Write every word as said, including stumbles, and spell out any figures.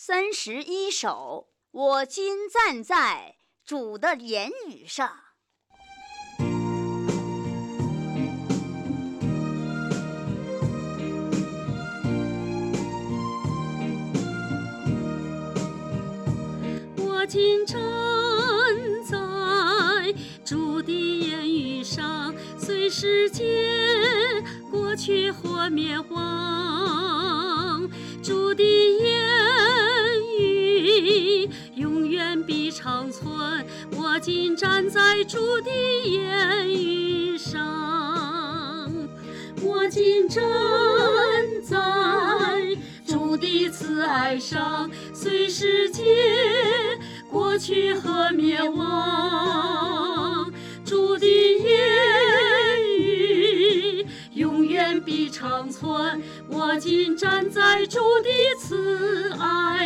三十一首，我今站在主的言语上。 我今站在主的言语上，随世界过去或灭亡，主的言语永远必长存。我今站在主的言语上，我今站在主的慈爱上，随世界过去和灭亡，主的言语永远必长存。我今站在主的慈爱